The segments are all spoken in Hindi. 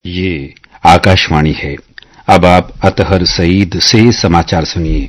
ये आकाशवाणी है। अब आप अतहर सईद से समाचार सुनिए।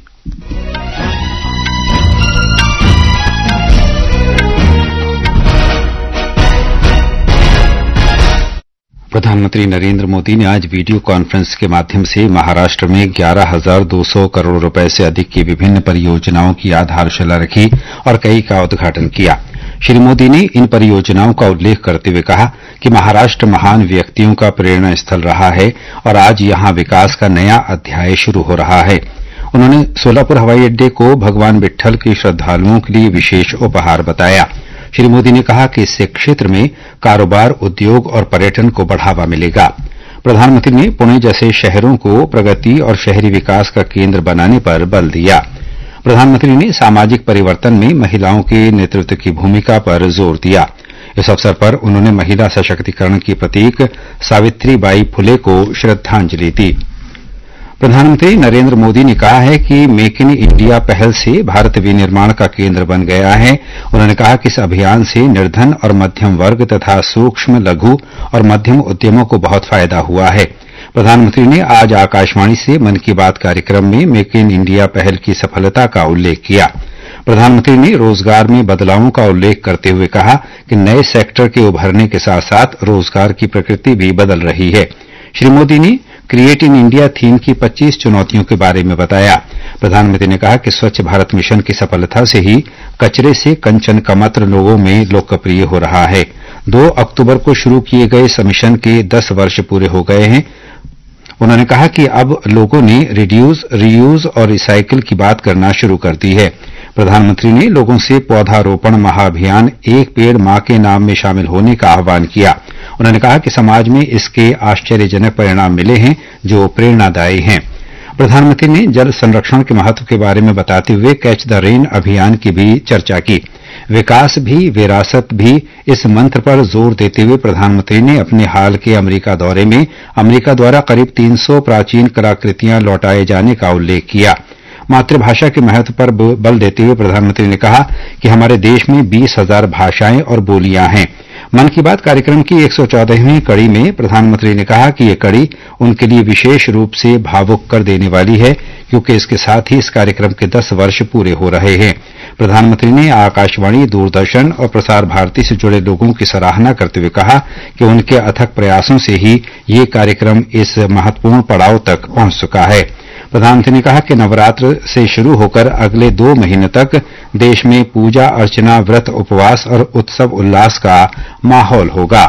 प्रधानमंत्री नरेंद्र मोदी ने आज वीडियो कॉन्फ्रेंस के माध्यम से महाराष्ट्र में 11,200 करोड़ रुपए से अधिक की विभिन्न परियोजनाओं की आधारशिला रखी और कई का उद्घाटन किया। श्री मोदी ने इन परियोजनाओं का उल्लेख करते हुए कहा कि महाराष्ट्र महान व्यक्तियों का प्रेरणा स्थल रहा है और आज यहां विकास का नया अध्याय शुरू हो रहा है। उन्होंने सोलापुर हवाई अड्डे को भगवान विट्ठल के श्रद्धालुओं के लिए विशेष उपहार बताया। श्री मोदी ने कहा कि इससे क्षेत्र में कारोबार, उद्योग और पर्यटन को बढ़ावा मिलेगा। प्रधानमंत्री ने पुणे जैसे शहरों को प्रगति और शहरी विकास का केंद्र बनाने पर बल दिया। प्रधानमंत्री ने सामाजिक परिवर्तन में महिलाओं के नेतृत्व की भूमिका पर जोर दिया। इस अवसर पर उन्होंने महिला सशक्तिकरण की प्रतीक सावित्रीबाई फुले को श्रद्धांजलि दी। प्रधानमंत्री नरेंद्र मोदी ने कहा है कि मेक इन इंडिया पहल से भारत विनिर्माण का केंद्र बन गया है। उन्होंने कहा कि इस अभियान से निर्धन और मध्यम वर्ग तथा सूक्ष्म, लघु और मध्यम उद्यमों को बहुत फायदा हुआ है। प्रधानमंत्री ने आज आकाशवाणी से मन की बात कार्यक्रम में मेक इन इंडिया पहल की सफलता का उल्लेख किया। प्रधानमंत्री ने रोजगार में बदलावों का उल्लेख करते हुए कहा कि नए सेक्टर के उभरने के साथ साथ रोजगार की प्रकृति भी बदल रही है। श्री मोदी ने क्रिएट इन इंडिया थीम की 25 चुनौतियों के बारे में बताया। प्रधानमंत्री ने कहा कि स्वच्छ भारत मिशन की सफलता से ही कचरे से कंचन का मंत्र लोगों में लोकप्रिय हो रहा है। 2 अक्टूबर को शुरू किए गए इस मिशन के 10 वर्ष पूरे हो गए हैं। उन्होंने कहा कि अब लोगों ने रिड्यूस, रीयूज और रिसाइकिल की बात करना शुरू कर दी है। प्रधानमंत्री ने लोगों से पौधारोपण महाअभियान एक पेड़ मां के नाम में शामिल होने का आह्वान किया। उन्होंने कहा कि समाज में इसके आश्चर्यजनक परिणाम मिले हैं जो प्रेरणादायी हैं। प्रधानमंत्री ने जल संरक्षण के महत्व के बारे में बताते हुए कैच द रेन अभियान की भी चर्चा की। विकास भी विरासत भी, इस मंत्र पर जोर देते हुए प्रधानमंत्री ने अपने हाल के अमेरिका दौरे में अमेरिका द्वारा करीब 300 प्राचीन कलाकृतियां लौटाए जाने का उल्लेख किया। मातृभाषा के महत्व पर बल देते हुए प्रधानमंत्री ने कहा कि हमारे देश में 20,000 भाषाएं और बोलियां हैं। मन की बात कार्यक्रम की 114वीं कड़ी में प्रधानमंत्री ने कहा कि ये कड़ी उनके लिए विशेष रूप से भावुक कर देने वाली है, क्योंकि इसके साथ ही इस कार्यक्रम के 10 वर्ष पूरे हो रहे हैं। प्रधानमंत्री ने आकाशवाणी, दूरदर्शन और प्रसार भारती से जुड़े लोगों की सराहना करते हुए कहा कि उनके अथक प्रयासों से ही ये कार्यक्रम इस महत्वपूर्ण पड़ाव तक पहुंच चुका है। प्रधानमंत्री ने कहा कि नवरात्र से शुरू होकर अगले 2 महीने तक देश में पूजा अर्चना, व्रत, उपवास और उत्सव उल्लास का माहौल होगा।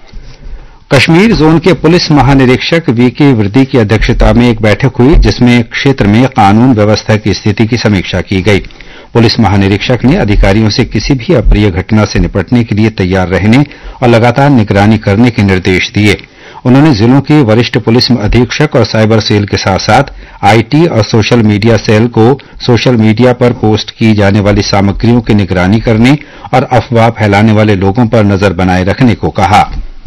कश्मीर जोन के पुलिस महानिरीक्षक वीके वर्दी की अध्यक्षता में एक बैठक हुई, जिसमें क्षेत्र में कानून व्यवस्था की स्थिति की समीक्षा की गई। पुलिस महानिरीक्षक ने अधिकारियों से किसी भी अप्रिय घटना से निपटने के लिए तैयार रहने और लगातार निगरानी करने के निर्देश दिए। उन्होंने जिलों के वरिष्ठ पुलिस अधीक्षक और साइबर सेल के साथ साथ आईटी और सोशल मीडिया सेल को सोशल मीडिया पर पोस्ट की जाने वाली सामग्रियों की निगरानी करने और अफवाह फैलाने वाले लोगों पर नजर बनाए रखने को कहा।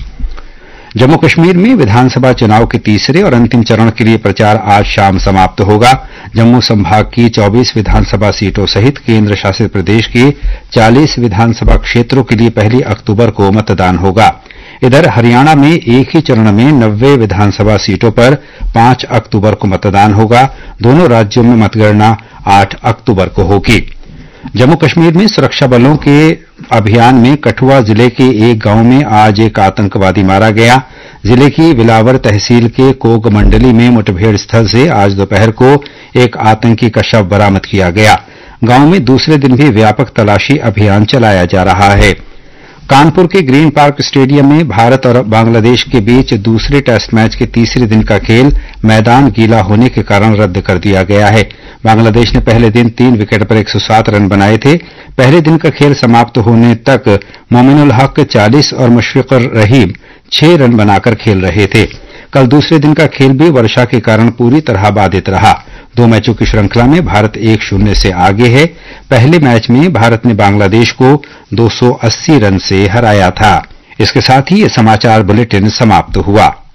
जम्मू कश्मीर में विधानसभा चुनाव के तीसरे और अंतिम चरण के लिए प्रचार आज शाम समाप्त होगा। जम्मू संभाग की 24 विधानसभा सीटों सहित केंद्र शासित प्रदेश के 40 विधानसभा क्षेत्रों के लिए 1 अक्टूबर को मतदान होगा। इधर हरियाणा में एक ही चरण में 90 विधानसभा सीटों पर 5 अक्टूबर को मतदान होगा। दोनों राज्यों में मतगणना 8 अक्टूबर को होगी। जम्मू कश्मीर में सुरक्षा बलों के अभियान में कठुआ जिले के एक गांव में आज एक आतंकवादी मारा गया। जिले की बिलावर तहसील के कोग मंडली में मुठभेड़ स्थल से आज दोपहर को एक आतंकी का शव बरामद किया गया। गांव में दूसरे दिन भी व्यापक तलाशी अभियान चलाया जा रहा है। कानपुर के ग्रीन पार्क स्टेडियम में भारत और बांग्लादेश के बीच दूसरे टेस्ट मैच के तीसरे दिन का खेल मैदान गीला होने के कारण रद्द कर दिया गया है। बांग्लादेश ने पहले दिन 3 विकेट पर 107 रन बनाए थे। पहले दिन का खेल समाप्त होने तक मोमिनुल हक 40 और मुशफिकुर रहीम 6 रन बनाकर खेल रहे थे। कल दूसरे दिन का खेल भी वर्षा के कारण पूरी तरह बाधित रहा। 2 मैचों की श्रृंखला में भारत 1-0 से आगे है। पहले मैच में भारत ने बांग्लादेश को 280 रन से हराया था। इसके साथ ही ये समाचार बुलेटिन समाप्त हुआ।